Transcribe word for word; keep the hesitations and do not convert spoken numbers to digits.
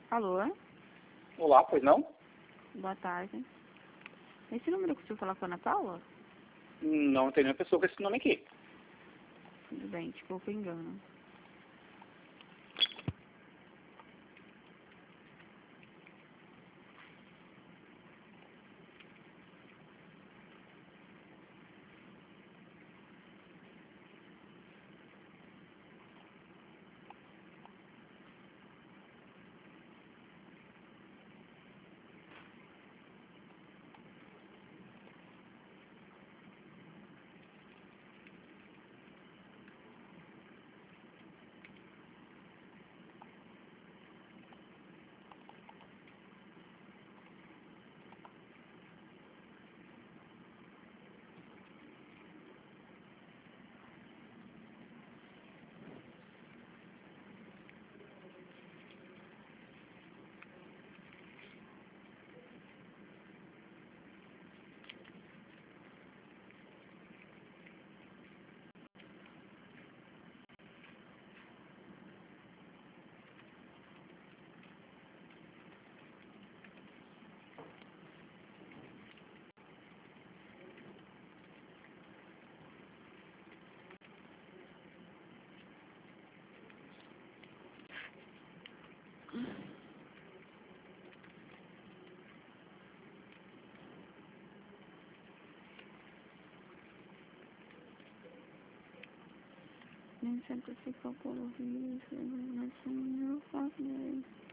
Alô? Olá, pois não? Boa tarde. Esse número que o senhor falar com a Ana Paula? Não tem nenhuma pessoa com esse nome aqui. Tudo bem, desculpa o engano. Nem sempre ficou por ouvir, não faço